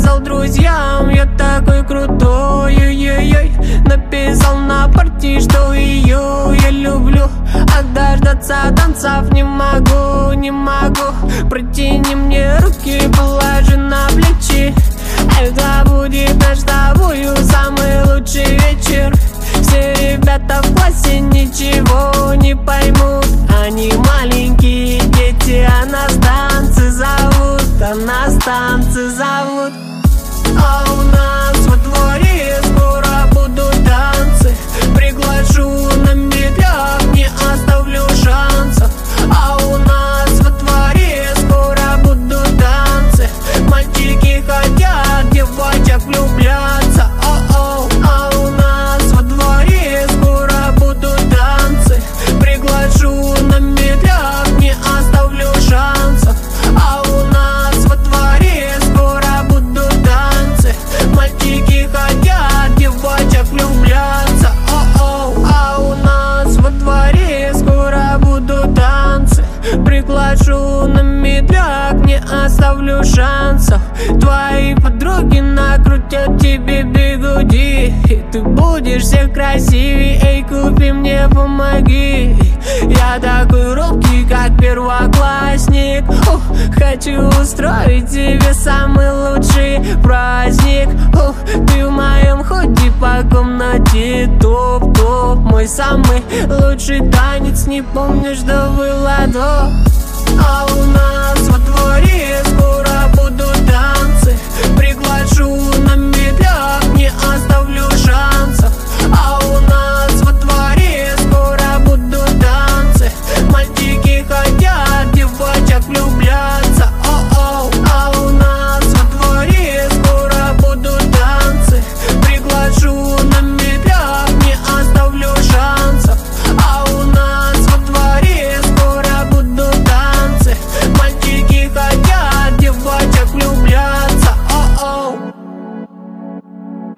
сказал друзьям, я такой крутой, ой-ой-ой. Написал на парте, что ее я люблю, а дождаться танцев не могу, не могу. Протяни мне руки, положи на плечи. Это будет наш с тобою самый лучший вечер. Все ребята в классе ничего не поймут. Они маленькие дети, а нас танцы зовут, а нас танцы зовут. А у нас во дворе скоро будут танцы. Приглашу на медляк, не оставлю шансов. А у нас во дворе скоро будут танцы. Мальчики хотят девочек влюбляться. О-о. А у нас во дворе скоро будут танцы. Приглашу на медляк, не оставлю шансов. А у нас во дворе скоро будут танцы. Мальчики хотят девочек влюбляться. О-о. А у нас во дворе скоро будут танцы. Приглашу на медляк, не оставлю шансов. Твои подруги накрутят тебе бигуди, и ты будешь всех красивей. Эй, купи мне, помоги. Я такой робкий, как первоклассник. Хочу устроить тебе самый лучший праздник. Ты в моем ходе по комнате топ-топ. Мой самый лучший танец, не помню, что было до.